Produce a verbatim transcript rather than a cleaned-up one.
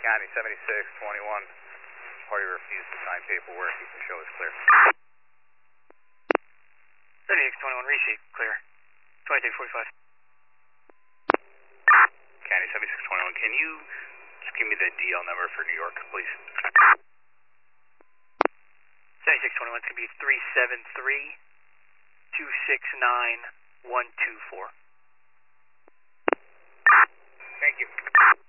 County seventy-six twenty-one. Party refused to sign paperwork. You can show us clear. seventy-six twenty-one, resheet, clear. twenty-six forty-five. County seventy-six twenty-one, can you just give me the D L number for New York, please? seventy-six twenty-one, it's going to be three seven three, two six nine, one two four. Thank you.